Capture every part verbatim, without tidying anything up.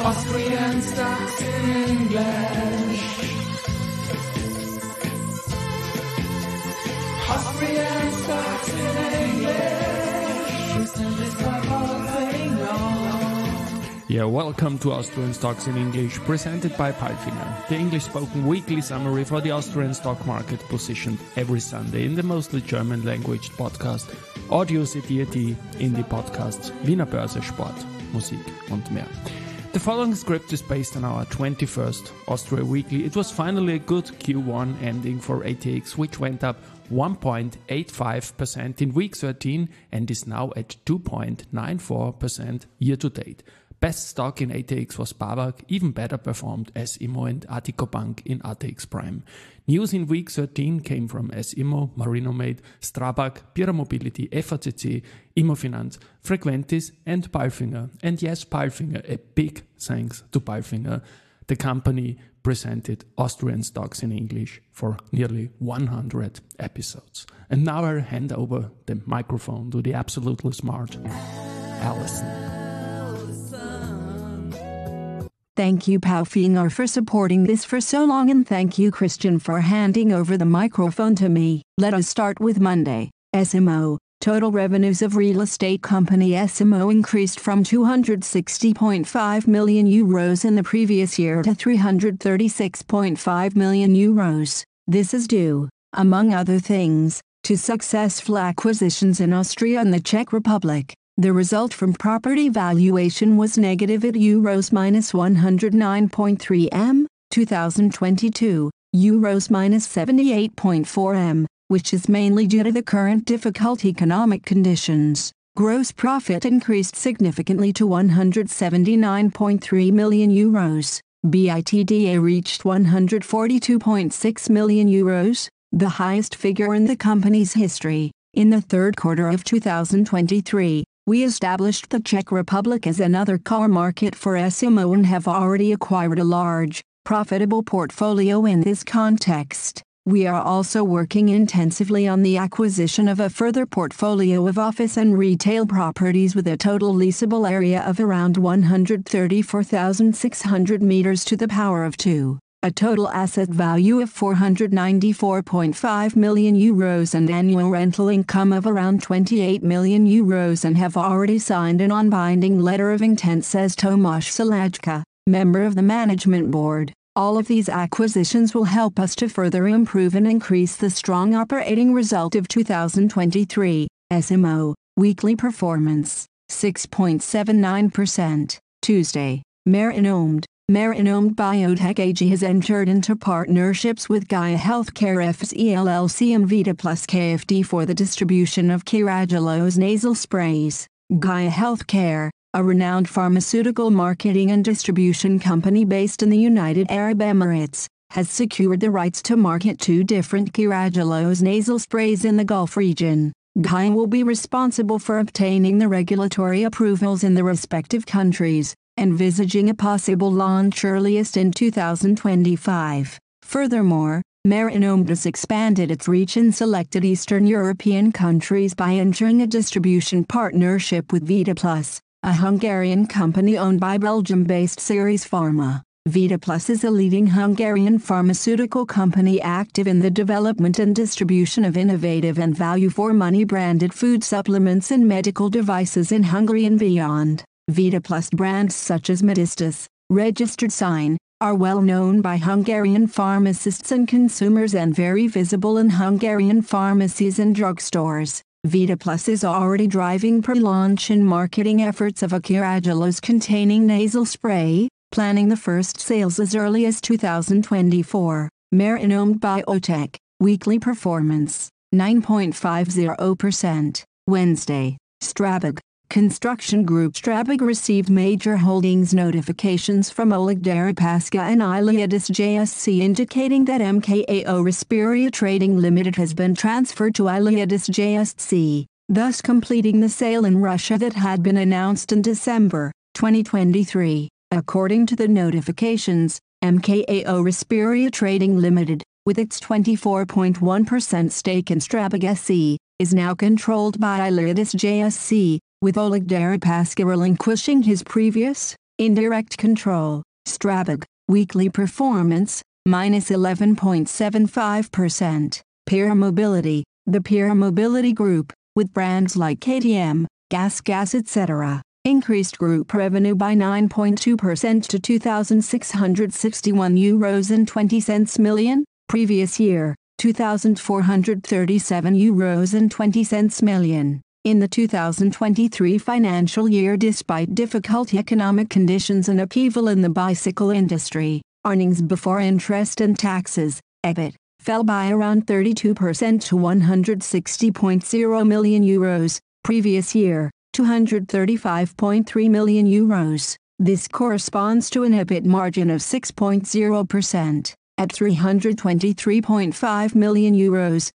Austrian stocks in English. Austrian stocks in English. Presented by Palfinger. Yeah, welcome to Austrian Stocks in English, presented by Palfinger, the English-spoken weekly summary for the Austrian stock market, positioned every Sunday in the mostly German-language podcast Audio C D T in die Podcasts Wiener Börse, Sport, Musik und mehr. The following script is based on our twenty-first Austria Weekly. It was finally a good Q one ending for A T X, which went up one point eight five percent in week thirteen and is now at two point nine four percent year to date. Best stock in A T X was BAWAG, even better performed S I M O and Addiko Bank in A T X Prime. News in week thirteen came from S I M O, Marinomed, Strabag, Pira Mobility, F A C C, Immofinanz, Frequentis and Palfinger. And yes, Palfinger, a big thanks to Palfinger. The company presented Austrian Stocks in English for nearly one hundred episodes. And now I'll hand over the microphone to the absolutely smart Alison. Thank you, Palfinger, for supporting this for so long, and thank you, Christian, for handing over the microphone to me. Let us start with Monday. S I M O. Total revenues of real estate company S I M O increased from two hundred sixty point five million euros in the previous year to three hundred thirty-six point five million euros. This is due, among other things, to successful acquisitions in Austria and the Czech Republic. The result from property valuation was negative at euros minus one hundred nine point three million, two thousand twenty-two, euros minus seventy-eight point four million, which is mainly due to the current difficult economic conditions. Gross profit increased significantly to one hundred seventy-nine point three million euros. B I T D A reached one hundred forty-two point six million euros, the highest figure in the company's history. In the third quarter of two thousand twenty-three, we established the Czech Republic as another core market for S I M O and have already acquired a large, profitable portfolio in this context. We are also working intensively on the acquisition of a further portfolio of office and retail properties with a total leasable area of around one hundred thirty-four thousand six hundred meters to the power of two. A total asset value of four hundred ninety-four point five million euros and annual rental income of around twenty-eight million euros, and have already signed a non-binding letter of intent, says Tomáš Salajka, member of the management board. All of these acquisitions will help us to further improve and increase the strong operating result of two thousand twenty-three. S I M O, weekly performance, six point seven nine percent. Tuesday, Marinomed. Marinomed Biotech A G has entered into partnerships with Gaia Healthcare F S E L L C and Vita Plus K F D for the distribution of Carragelose nasal sprays. Gaia Healthcare, a renowned pharmaceutical marketing and distribution company based in the United Arab Emirates, has secured the rights to market two different Carragelose nasal sprays in the Gulf region. Gaia will be responsible for obtaining the regulatory approvals in the respective countries, envisaging a possible launch earliest in two thousand twenty-five. Furthermore, Marinomed has expanded its reach in selected Eastern European countries by entering a distribution partnership with Vita Plus, a Hungarian company owned by Belgium-based Seres Pharma. Vita Plus is a leading Hungarian pharmaceutical company active in the development and distribution of innovative and value-for-money branded food supplements and medical devices in Hungary and beyond. Vita Plus brands such as Medistus, Registered Sign, are well known by Hungarian pharmacists and consumers and very visible in Hungarian pharmacies and drugstores. Vita Plus is already driving pre-launch and marketing efforts of a Carragelose containing nasal spray, planning the first sales as early as two thousand twenty-four. Marinomed Biotech, weekly performance, nine point five zero percent. Wednesday, Strabag. Construction Group Strabag received major holdings notifications from Oleg Deripaska and Iliadis J S C indicating that M K A O Respiria Trading Limited has been transferred to Iliadis J S C, thus completing the sale in Russia that had been announced in December twenty twenty-three. According to the notifications, M K A O Respiria Trading Limited, with its twenty-four point one percent stake in Strabag S E, is now controlled by Iliadis J S C, with Oleg Deripaska relinquishing his previous, Indirect Control, Strabag, weekly performance, minus eleven point seven five percent. Peer Mobility, the Peer Mobility Group, with brands like K T M, GasGas et cetera, increased group revenue by nine point two percent to two thousand six hundred sixty-one euros and twenty cents million, previous year, two thousand four hundred thirty-seven euros and twenty cents million. In the two thousand twenty-three financial year, despite difficult economic conditions and upheaval in the bicycle industry, earnings before interest and taxes, E B I T, fell by around thirty-two percent to one hundred sixty point zero million euros, previous year, two hundred thirty-five point three million euros. This corresponds to an E B I T margin of six point zero percent. At three hundred twenty-three point five million euros,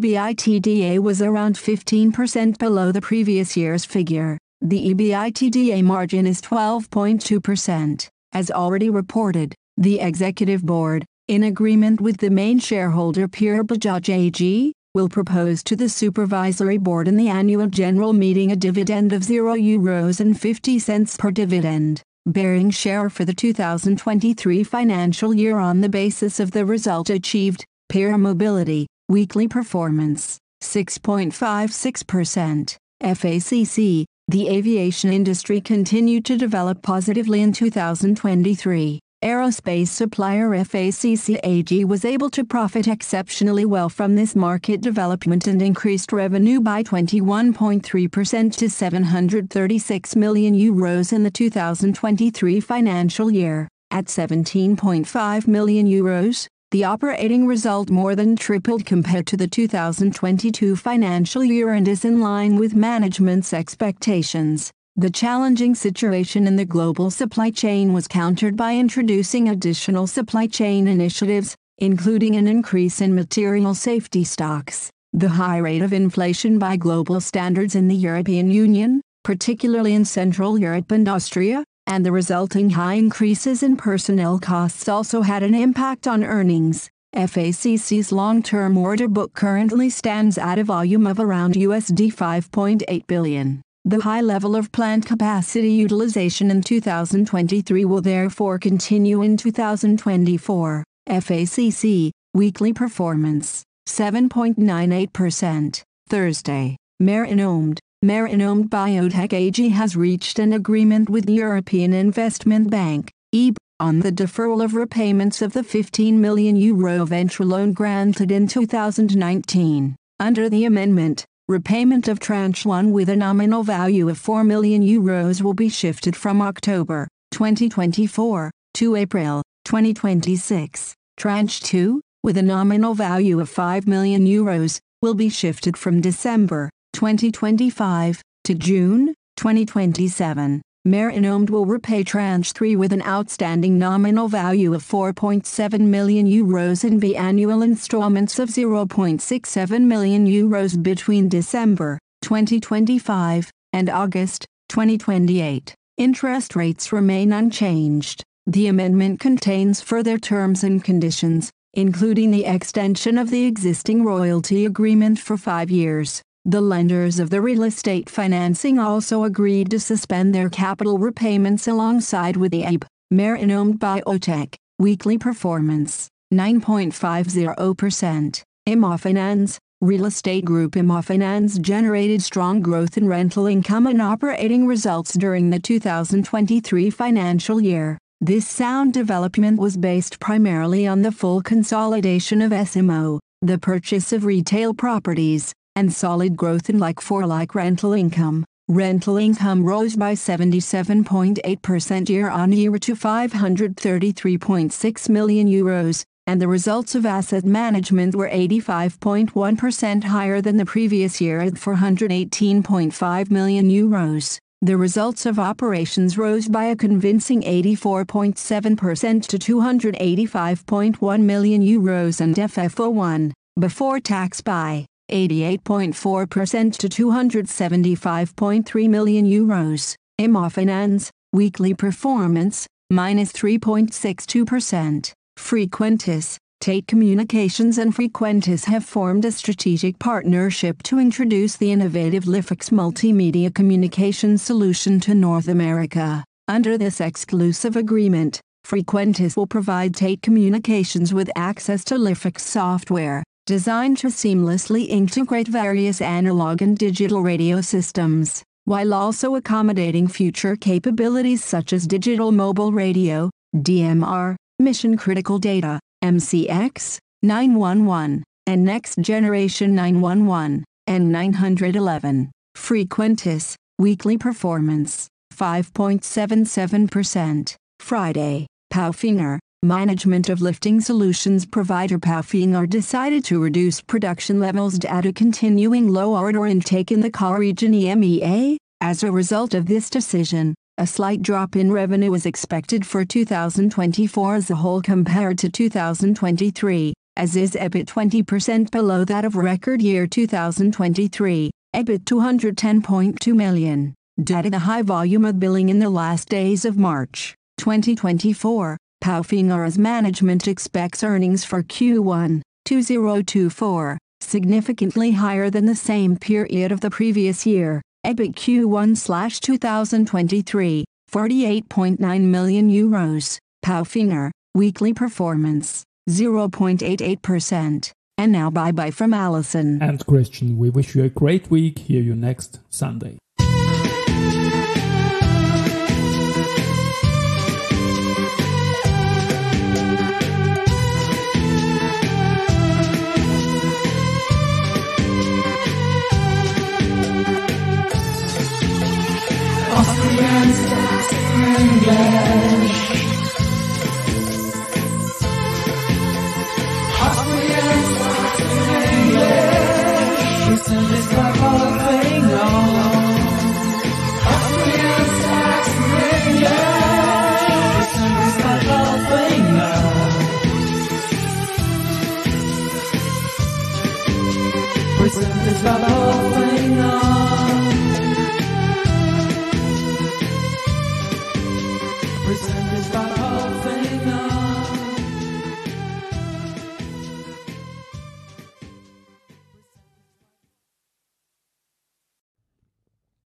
EBITDA was around fifteen percent below the previous year's figure. The EBITDA margin is twelve point two percent. As already reported, the Executive Board, in agreement with the main shareholder Pure Bajaj A G, will propose to the Supervisory Board in the annual general meeting a dividend of zero euros and fifty cents per dividend, bearing share for the two thousand twenty-three financial year on the basis of the result achieved. Peer Mobility, weekly performance, six point five six percent. F A C C, the aviation industry continued to develop positively in two thousand twenty-three. Aerospace supplier F A C C A G was able to profit exceptionally well from this market development and increased revenue by twenty-one point three percent to seven hundred thirty-six million euros in the two thousand twenty-three financial year. At seventeen point five million euros, the operating result more than tripled compared to the two thousand twenty-two financial year and is in line with management's expectations. The challenging situation in the global supply chain was countered by introducing additional supply chain initiatives, including an increase in material safety stocks, the high rate of inflation by global standards in the European Union, particularly in Central Europe and Austria, and the resulting high increases in personnel costs also had an impact on earnings. F A C C's long-term order book currently stands at a volume of around U S D five point eight billion. The high level of plant capacity utilization in two thousand twenty-three will therefore continue in two thousand twenty-four. F A C C, weekly performance, seven point nine eight percent. Thursday, Marinomed, Marinomed Biotech A G has reached an agreement with the European Investment Bank, E B, on the deferral of repayments of the fifteen million euro venture loan granted in two thousand nineteen. Under the amendment, repayment of tranche one with a nominal value of four million euros will be shifted from October twenty twenty-four to April twenty twenty-six. Tranche two, with a nominal value of five million euros, will be shifted from December twenty twenty-five to June twenty twenty-seven. Marinomed will repay tranche three with an outstanding nominal value of four point seven million euros and biannual installments of zero point six seven million euros between December twenty twenty-five and August twenty twenty-eight. Interest rates remain unchanged. The amendment contains further terms and conditions, including the extension of the existing royalty agreement for five years. The lenders of the real estate financing also agreed to suspend their capital repayments alongside with the E B. Marinomed Biotech, weekly performance, nine point five zero percent. Immofinanz, real estate group Immofinanz generated strong growth in rental income and operating results during the two thousand twenty-three financial year. This sound development was based primarily on the full consolidation of S M O, the purchase of retail properties, and solid growth in like-for-like rental income. Rental income rose by seventy-seven point eight percent year-on-year to five hundred thirty-three point six million euros, and the results of asset management were eighty-five point one percent higher than the previous year at four hundred eighteen point five million euros. The results of operations rose by a convincing eighty-four point seven percent to two hundred eighty-five point one million euros and F F O one, before tax by eighty-eight point four percent to two hundred seventy-five point three million euros. Immofinanz, weekly performance, minus three point six two percent. Frequentis, Tate Communications and Frequentis have formed a strategic partnership to introduce the innovative LIFX multimedia communication solution to North America. Under this exclusive agreement, Frequentis will provide Tate Communications with access to LIFX software, designed to seamlessly integrate various analog and digital radio systems, while also accommodating future capabilities such as digital mobile radio, D M R, mission-critical data, M C X, nine one one, and next-generation nine one one, and nine eleven. Frequentis, weekly performance, five point seven seven percent. Friday, Palfinger, management of lifting solutions provider Palfinger decided to reduce production levels due to continuing low order intake in the C A region E M E A. As a result of this decision, a slight drop in revenue is expected for two thousand twenty-four as a whole compared to two thousand twenty-three, as is EBIT twenty percent below that of record year two thousand twenty-three, EBIT two hundred ten point two million, due to the high volume of billing in the last days of March twenty twenty-four. Palfinger's management expects earnings for Q one twenty twenty-four, significantly higher than the same period of the previous year. EBIT Q one twenty twenty-three, forty-eight point nine million euros. Palfinger, weekly performance, zero point eight eight percent. And now bye-bye from Alison and Christian. We wish you a great week. Hear you next Sunday. Austrian stocks in English. Austrian stocks in English. Listen, this the whole thing on. Austrian stocks in English. Listen, this the whole thing on. Listen, this the whole thing on.